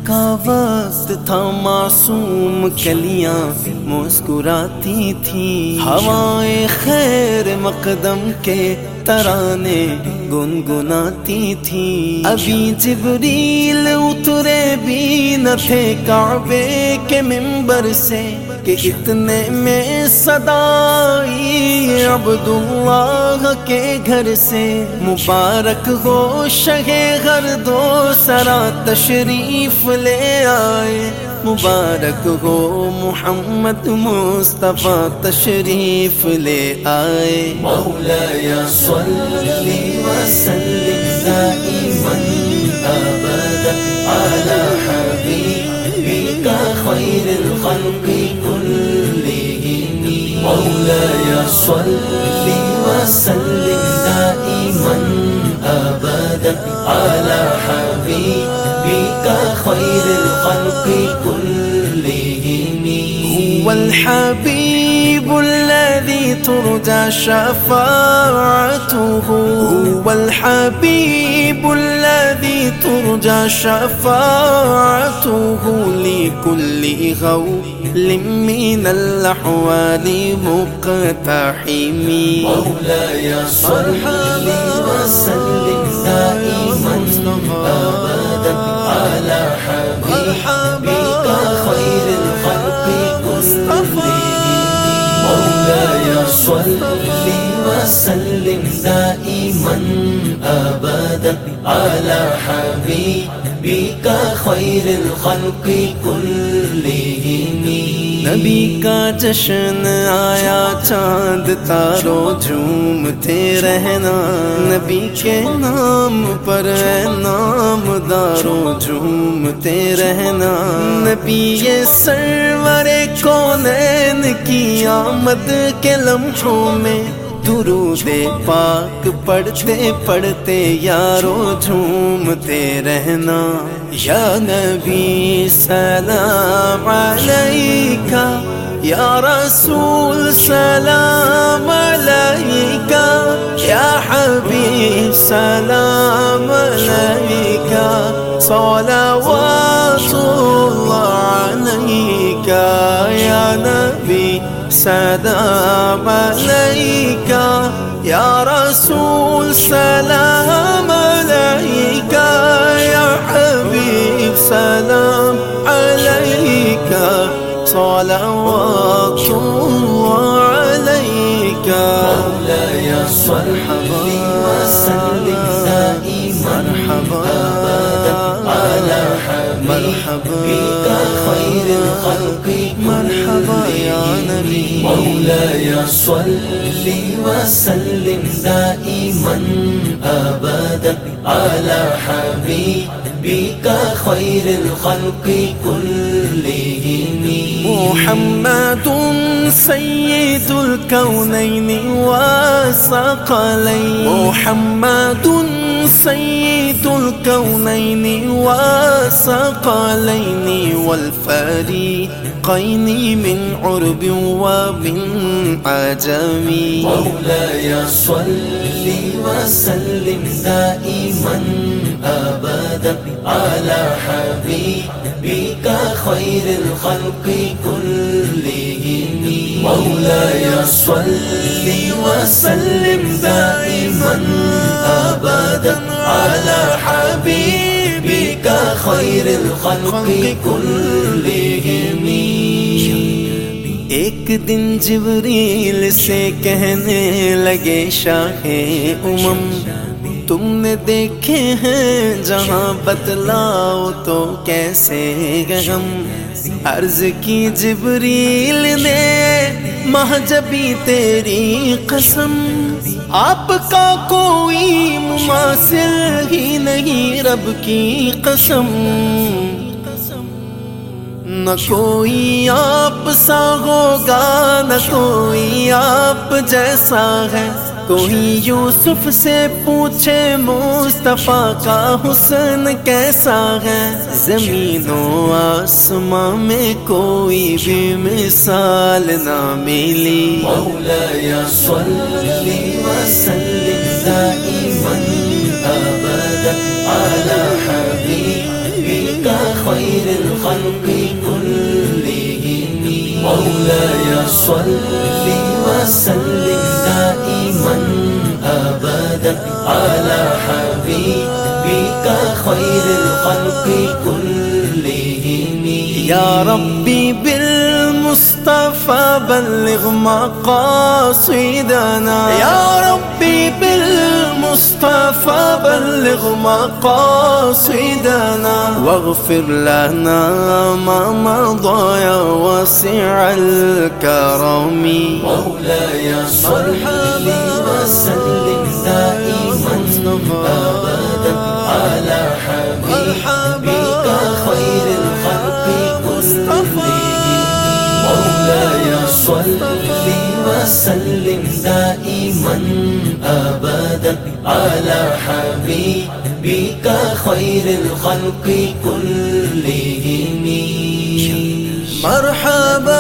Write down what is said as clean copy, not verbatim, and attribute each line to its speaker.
Speaker 1: کا وقت تھا معصوم کلیاں مسکراتی تھی، ہوائیں خیر مقدم کے ترانے گنگناتی تھی، ابھی جبریل اترے بھی نہ تھے کعبے کے منبر سے کہ اتنے میں صدا آئی عبداللہ کے گھر سے، مبارک ہو شہ غرد و سرا تشریف لے آئے، مبارک ہو محمد مصطفیٰ تشریف لے آئے، مولایا صلی وسلم دائما ابدا علی حبیبک خیر الخلق کلہم، مولایا صلی وسلم دائما ابدا علی حبیبک خیر الخلق كلهم، هو الحبيب الذي ترجى شفاعته، هو الحبيب الذي ترجى شفاعته لكل غول من الأحوال مقتحم، مولاي صل وسلم دائما أبدا على حبيبك خير الخلق كلهم، مولاي صل وسلم دائما أبدا على حبيبك خير الخلق كلهم، نبی کا جشن آیا چاند تاروں جھومتے رہنا، نبی کے نام پر اے نامداروں جھومتے رہنا، نبی یہ سرور کونین کی آمد کے لمحوں میں درود پاک پڑھتے پڑھتے یارو جھومتے رہنا، یا نبی سلام علیکہ، یا رسول سلام علیکہ، یا حبیب سلام علیکہ، صلوات اللہ علیکہ، یا نبی سلام علیکہ، یا رسول سلام علیکہ، یا حبیب سلام علیکہ، صلوات اللہ علیکہ، مولاي صل وسلم دائما ابدا على حبيبك خير الخلق مرحبا يا نبي، مولاي صل وسلم دائما ابدا على حبيبك خير الخلق كلهم، محمد سيد الكونين والثقلين، محمد سيد الكونين والثقلين والفريقين من عرب ومن عجم، مولاي صل وسلم دائما ابدا على حبيبك خير الخلق كلهم، مولاي صل وسلم دائما ابدا على حبيبك خير الخلق كلهم، ایک دن جبریل سے کہنے لگے شاہ امم، تم نے دیکھے ہیں جہاں بتلاؤ تو کیسے غم، عرض کی جبریل نے مہجبی تیری قسم، آپ کا کوئی مماثل ہی نہیں رب کی قسم، نہ کوئی آپ سا ہوگا نہ کوئی آپ جیسا ہے، کوئی یوسف سے پوچھے مصطفیٰ کا حسن کیسا ہے، زمین و آسماں میں کوئی بھی مثال نہ ملی، مولاي صل وسلم دائما ابدا على حبيبك خير الخلق كلهم مولاي صل وسلم دائما أبدا على حبيبك خير الخلق كلهم يا ربي بالمصطفى بلغ مقاصدنا يا ربي بالمصطفى بلغ مقاصدنا واغفر لنا ما مضى يا واسع الكرم مولاي صل وسلم دائما أبدا على حبيبك خير الخلق مولاي صل وسلم دائما أبدا على حبيبك خير الخلق كلهم مرحبا